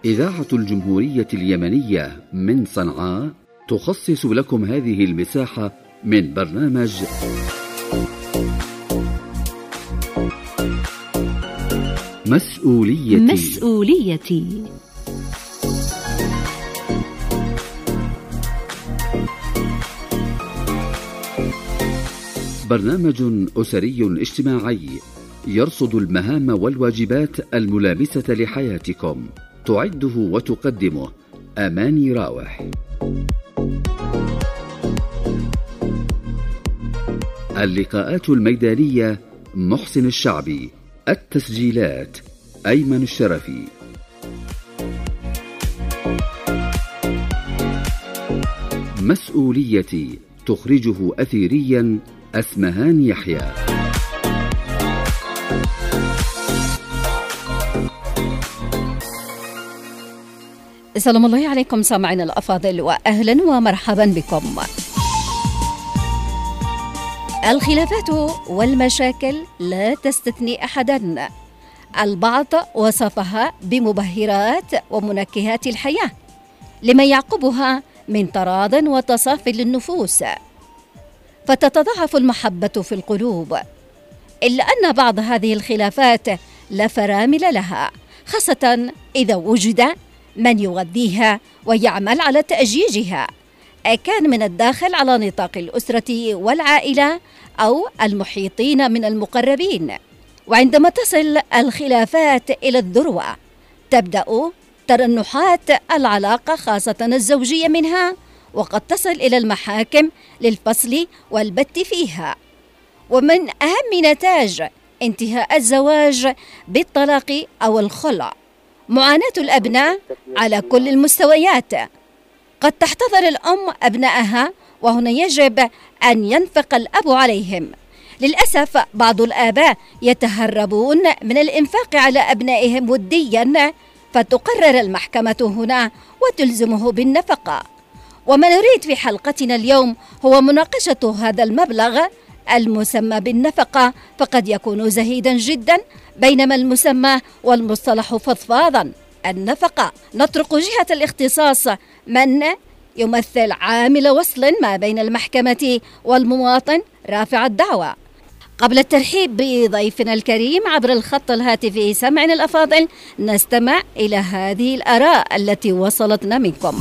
إذاعة الجمهورية اليمنية من صنعاء تخصص لكم هذه المساحة من برنامج مسؤوليتي. برنامج أسري اجتماعي يرصد المهام والواجبات الملامسة لحياتكم. تعده وتقدمه أماني راوح. اللقاءات الميدانية محسن الشعبي. التسجيلات أيمن الشرفي. مسؤوليتي تخرجه أثيريا أسمهان يحيى. سلام الله عليكم سامعين الأفاضل، وأهلا ومرحبا بكم. الخلافات والمشاكل لا تستثني أحدا. البعض وصفها بمبهرات ومنكهات الحياة لما يعقبها من تراض وتصافي للنفوس، فتتضاعف المحبة في القلوب، إلا أن بعض هذه الخلافات لا فرامل لها، خاصة إذا وجد من يغذيها ويعمل على تأجيجها، كان من الداخل على نطاق الأسرة والعائلة أو المحيطين من المقربين. وعندما تصل الخلافات إلى الذروة تبدأ ترنحات العلاقة خاصة الزوجية منها، وقد تصل إلى المحاكم للفصل والبت فيها. ومن أهم نتاج انتهاء الزواج بالطلاق أو الخلع معاناة الأبناء على كل المستويات. قد تحتضر الأم أبنائها، وهنا يجب أن ينفق الأب عليهم. للأسف بعض الآباء يتهربون من الإنفاق على أبنائهم وديا، فتقرر المحكمة هنا وتلزمه بالنفقة. وما نريد في حلقتنا اليوم هو مناقشة هذا المبلغ المسمى بالنفقة، فقد يكون زهيدا جدا، بينما المسمى والمصطلح فضفاضا. النفقة نطرق جهة الاختصاص من يمثل عامل وصل ما بين المحكمة والمواطن رافع الدعوى. قبل الترحيب بضيفنا الكريم عبر الخط الهاتفي سمعنا الأفاضل، نستمع إلى هذه الآراء التي وصلتنا منكم.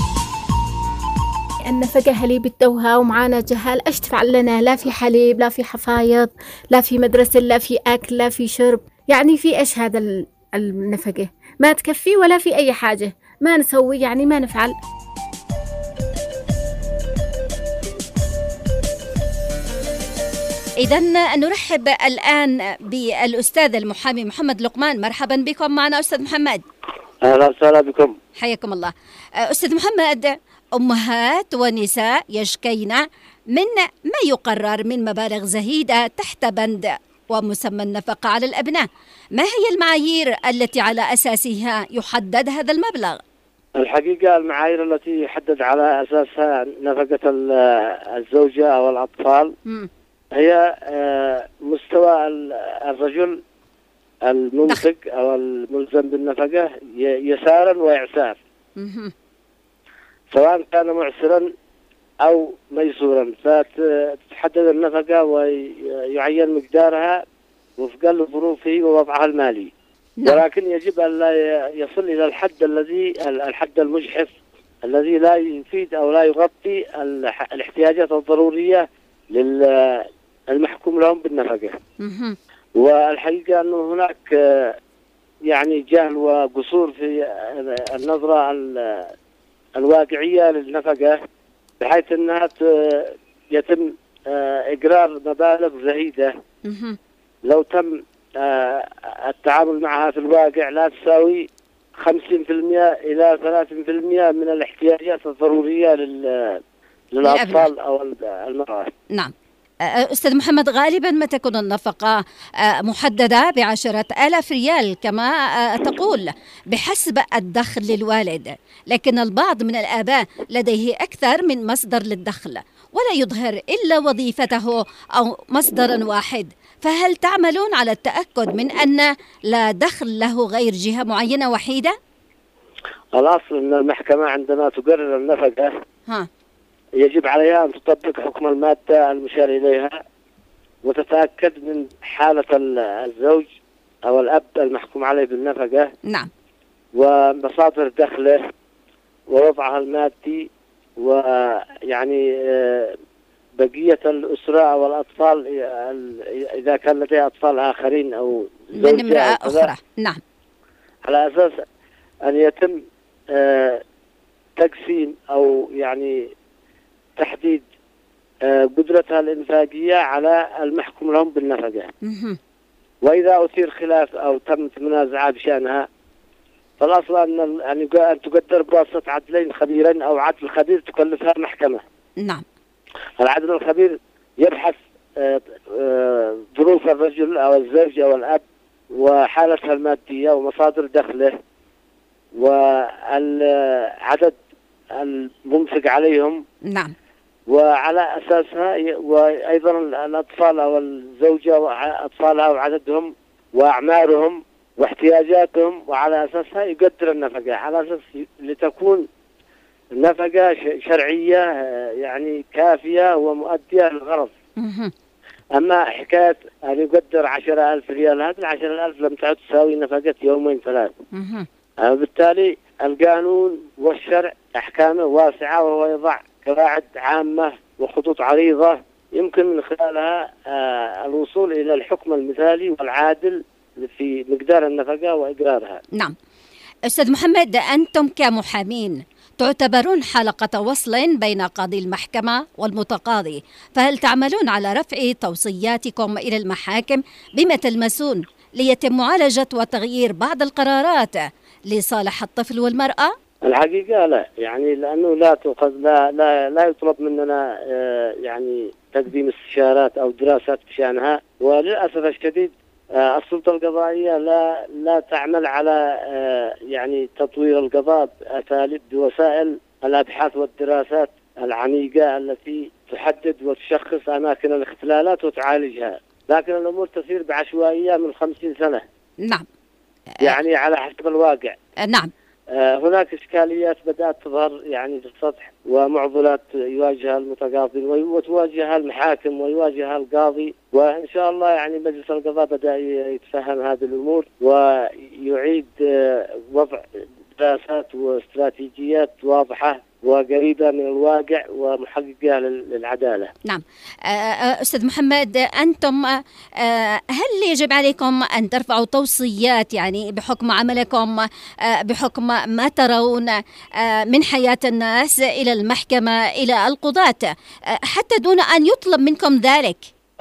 النفقة هليب التوها ومعانا جهال، ايش تفعل لنا؟ لا في حليب، لا في حفايض، لا في مدرسة، لا في أكل، لا في شرب. يعني في ايش هذا النفقة؟ ما تكفي ولا في أي حاجة، ما نسوي، يعني ما نفعل. إذا نرحب الآن بالأستاذ المحامي محمد لقمان. مرحبا بكم معنا أستاذ محمد. أهلا وسهلا بكم. حياكم الله. أستاذ محمد، أمهات ونساء يشكين من ما يقرر من مبالغ زهيدة تحت بند ومسمى النفقة على الأبناء. ما هي المعايير التي على أساسها يحدد هذا المبلغ؟ الحقيقة المعايير التي يحدد على أساسها نفقة الزوجة أو الأطفال هي مستوى الرجل المنفق أو الملزم بالنفقة يسارا وإعسار، سواء كان معسرا أو ميسورا، فتتحدد النفقة ويعين مقدارها وفقا لظروفه ووضعها المالي. ولكن يجب أن لا يصل إلى الحد المجحف الذي لا يفيد أو لا يغطي الاحتياجات الضرورية للمحكوم لهم بالنفقة. والحقيقة أنه هناك يعني جهل وقصور في النظرة الواقعية للنفقة، بحيث أنها يتم إقرار مبالغ زهيدة لو تم التعامل معها في الواقع لا تساوي 50% إلى 30% من الاحتياجات الضرورية للأطفال أو المرأة. نعم أستاذ محمد، غالبا ما تكون النفقة محددة ب10,000 ريال كما تقول بحسب الدخل للوالد، لكن البعض من الآباء لديه أكثر من مصدر للدخل ولا يظهر إلا وظيفته أو مصدرا واحد، فهل تعملون على التأكد من أن لا دخل له غير جهة معينة وحيدة؟ الأصل أن المحكمة عندما تقرر النفقة يجب عليها أن تطبق حكم المادة المشار إليها، وتتأكد من حالة الزوج أو الأب المحكوم عليه بالنفقة. نعم. ومصادر دخله ووضعها المادي، ويعني بقية الأسرة أو الأطفال إذا كان لديها أطفال آخرين أو من امرأة أخرى. نعم. على أساس أن يتم تقسيم أو يعني تحديد قدرتها الإنفاقية على المحكوم لهم بالنفقة. وإذا أثير خلاف أو تمت منازعة بشأنها، فالأصل أن تقدر بواسطة عدلين خبيرين أو عدل خبير تكلفها المحكمة. نعم. العدل الخبير يبحث ظروف الرجل أو الزوج أو الأب وحالتها المادية ومصادر دخله وعدد المنفق عليهم. نعم. وعلى أساسها وأيضا الأطفال أو الزوجة وأطفالها وعددهم وأعمارهم واحتياجاتهم، وعلى أساسها يقدر النفقة على أساس لتكون النفقة شرعية يعني كافية ومؤدية للغرض. أما حكاية أن يقدر 10,000 ريال، هذه 10,000 لم تعد تساوي نفقة يومين ثلاث. بالتالي القانون والشرع أحكامه واسعة، وهو يضع قواعد عامة وخطوط عريضة يمكن من خلالها الوصول إلى الحكم المثالي والعادل في مقدار النفقة وإقرارها. نعم. أستاذ محمد، أنتم كمحامين تعتبرون حلقة وصل بين قاضي المحكمة والمتقاضي، فهل تعملون على رفع توصياتكم إلى المحاكم بما تلمسون ليتم معالجة وتغيير بعض القرارات لصالح الطفل والمرأة؟ الحقيقة لا، يعني لأنه لا تؤخذ لا يطلب مننا يعني تقديم استشارات أو دراسات بشأنها، وللأسف الشديد السلطة القضائية لا تعمل على يعني تطوير القضاء بوسائل الأبحاث والدراسات العميقة التي تحدد وتشخص أماكن الاختلالات وتعالجها، لكن الأمور تسير بعشوائية من 50 سنة. نعم. يعني على حسب الواقع. نعم. هناك إشكاليات بدأت تظهر يعني في السطح، ومعضلات يواجهها المتقاضين وتواجهها المحاكم ويواجهها القاضي، وإن شاء الله يعني مجلس القضاء بدأ يتفهم هذه الأمور ويعيد وضع دراسات واستراتيجيات واضحة وقريبة من الواقع ومحققة للعدالة. نعم. أستاذ محمد، أنتم هل يجب عليكم أن ترفعوا توصيات يعني بحكم عملكم، بحكم ما ترون من حياة الناس إلى المحكمة إلى القضاة، حتى دون أن يطلب منكم ذلك؟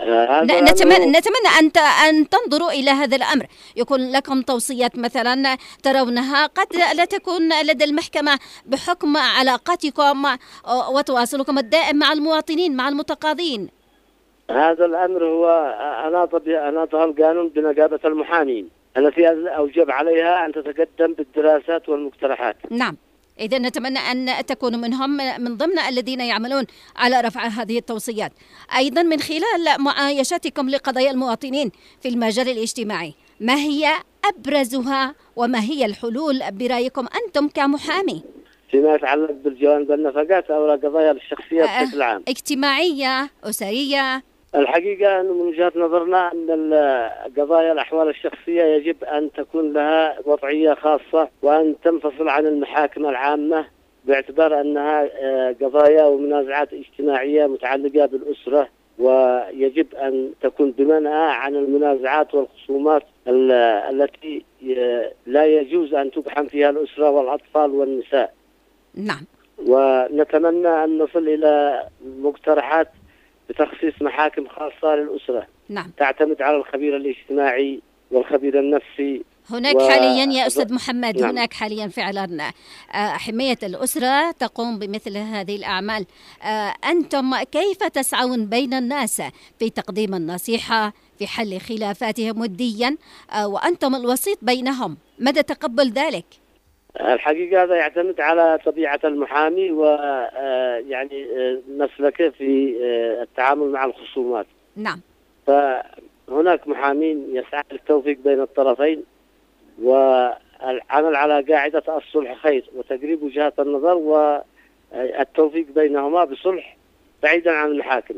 نتمنى أن تنظروا إلى هذا الأمر، يكون لكم توصيات مثلا ترونها قد لا تكون لدى المحكمة بحكم علاقاتكم وتواصلكم الدائم مع المواطنين مع المتقاضين. هذا الأمر هو أناطها القانون بنقابة المحامين التي أوجب عليها أن تتقدم بالدراسات والمقترحات. نعم. إذا نتمنى أن تكونوا من ضمن الذين يعملون على رفع هذه التوصيات. أيضا من خلال معايشتكم لقضايا المواطنين في المجال الاجتماعي، ما هي أبرزها وما هي الحلول برأيكم أنتم كمحامي فيما يتعلق بالجوانب النفقات أو القضايا الشخصية بشكل عام؟ اجتماعية، أسرية. الحقيقة أنه من وجهة نظرنا أن القضايا الأحوال الشخصية يجب أن تكون لها وضعية خاصة وأن تنفصل عن المحاكم العامة، باعتبار أنها قضايا ومنازعات اجتماعية متعلقة بالأسرة، ويجب أن تكون بمنأى عن المنازعات والخصومات التي لا يجوز أن تقحم فيها الأسرة والأطفال والنساء. نعم. ونتمنى أن نصل إلى مقترحات بتخصيص محاكم خاصة للأسرة. نعم. تعتمد على الخبير الاجتماعي والخبير النفسي. هناك حاليا يا أستاذ محمد، نعم. هناك حاليا فعلا حماية الأسرة تقوم بمثل هذه الأعمال. أنتم كيف تسعون بين الناس في تقديم النصيحة في حل خلافاتهم وديا، وأنتم الوسيط بينهم، مدى تقبل ذلك؟ الحقيقة هذا يعتمد على طبيعة المحامي ويعني مسلكه في التعامل مع الخصومات. نعم. فهناك محامين يسعى للتوفيق بين الطرفين، العمل على قاعدة الصلح خير وتقريب وجهات النظر والتوفيق بينهما بصلح بعيدا عن المحاكم.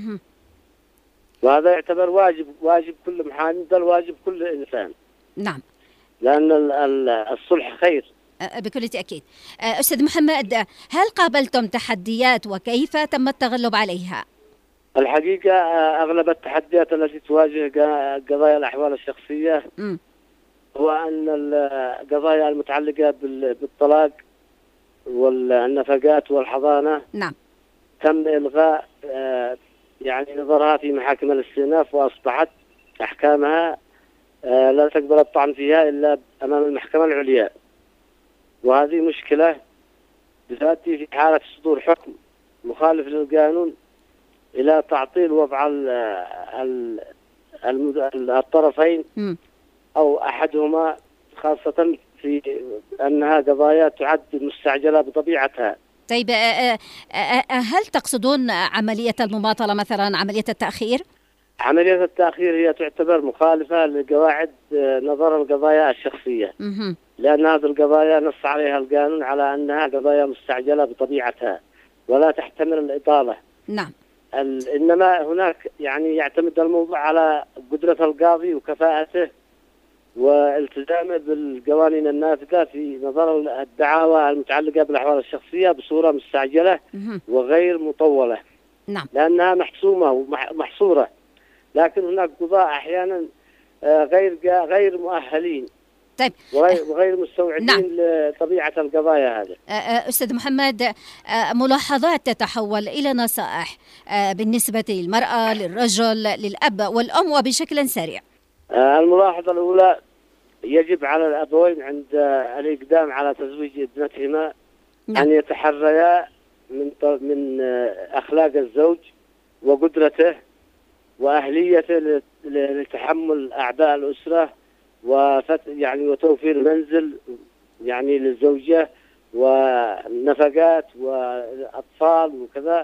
وهذا يعتبر واجب كل محامي، بل واجب كل إنسان. نعم. لأن الصلح خير. بكل تأكيد. أستاذ محمد، هل قابلتم تحديات وكيف تم التغلب عليها؟ الحقيقة أغلب التحديات التي تواجه قضايا الأحوال الشخصية هو أن القضايا المتعلقة بالطلاق والنفقات والحضانة نعم تم إلغاء يعني نظرها في محاكم الاستئناف، وأصبحت أحكامها لا تقبل الطعن فيها إلا أمام المحكمة العليا، وهذه مشكلة بتؤدي في حالة صدور حكم مخالف للقانون إلى تعطيل وضع الطرفين أو أحدهما، خاصة في أنها قضايا تعد مستعجلة بطبيعتها. طيب هل تقصدون عملية المماطلة مثلا، عملية التأخير؟ عملية التأخير هي تعتبر مخالفة لقواعد نظر القضايا الشخصية، لأن هذه القضايا نص عليها القانون على أنها قضايا مستعجلة بطبيعتها ولا تحتمل الإطالة. نعم. إنما هناك يعني يعتمد الموضوع على قدرة القاضي وكفاءته والتزامه بالقوانين النافذة في نظر الدعاوى المتعلقة بالأحوال الشخصية بصورة مستعجلة وغير مطولة. نعم. لأنها محسومة ومحصورة، لكن هناك قضاة أحيانا غير مؤهلين. طيب. وغير مستوعبين نعم. لطبيعة القضايا هذه. أستاذ محمد، ملاحظات تتحول إلى نصائح بالنسبة للمرأة، للرجل، للأب والأم وبشكل سريع. الملاحظة الأولى، يجب على الأبوين عند الإقدام على تزويج ابنتهما نعم. أن يتحريا من أخلاق الزوج وقدرته وأهليته لتحمل أعباء الأسرة يعني وتوفير منزل يعني للزوجة والنفقات والأطفال وكذا،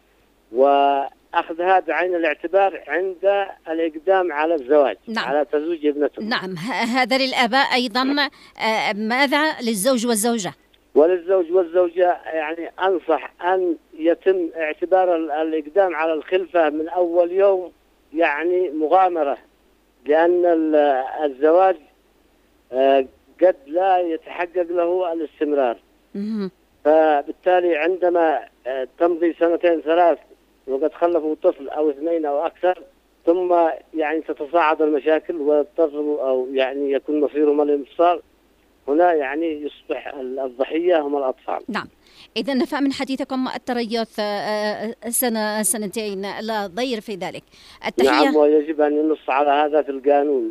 وأخذها بعين الاعتبار عند الإقدام على الزواج. نعم. على تزويج ابنتهم. نعم. هذا للآباء أيضا. ماذا للزوج والزوجة؟ وللزوج والزوجة يعني أنصح أن يتم اعتبار الإقدام على الخلفة من أول يوم يعني مغامرة، لأن الزواج قد لا يتحقق له الاستمرار. فبالتالي عندما تمضي 2 3 وقد خلفوا طفل أو 2 أو أكثر، ثم يعني تتصاعد المشاكل ويضطروا أو يعني يكون مصيرهم الانفصال، هنا يعني يصبح الضحية هم الأطفال. نعم. إذا نفهم من حديثكم التريث 1 2 لا ضير في ذلك. التحية. نعم، ويجب أن ينص على هذا في القانون،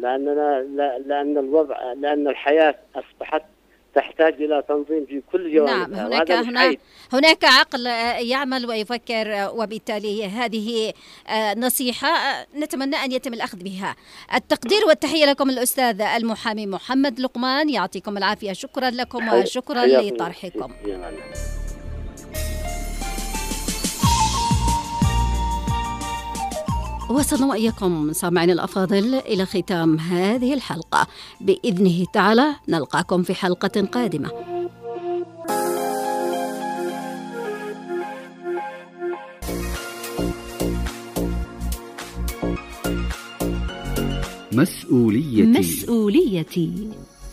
لأن الحياة أصبحت تحتاج إلى تنظيم في كل جوانبها. نعم. هناك عقل يعمل ويفكر، وبالتالي هذه نصيحة نتمنى أن يتم الأخذ بها. التقدير والتحية لكم الأستاذ المحامي محمد لقمان، يعطيكم العافية. شكرا لكم وشكرا لطرحكم. وصلنا وإياكم سامعين الأفاضل إلى ختام هذه الحلقة. بإذنه تعالى نلقاكم في حلقة قادمة. مسؤوليتي.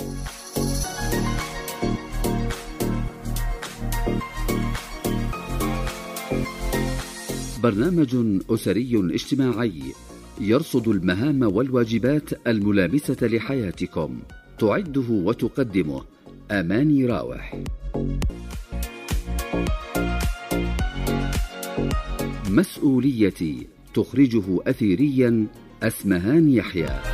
برنامج أسري اجتماعي يرصد المهام والواجبات الملامسة لحياتكم. تعده وتقدمه أماني راوح. مسؤوليتي، تخرجه أثيريا أسمهان يحيى.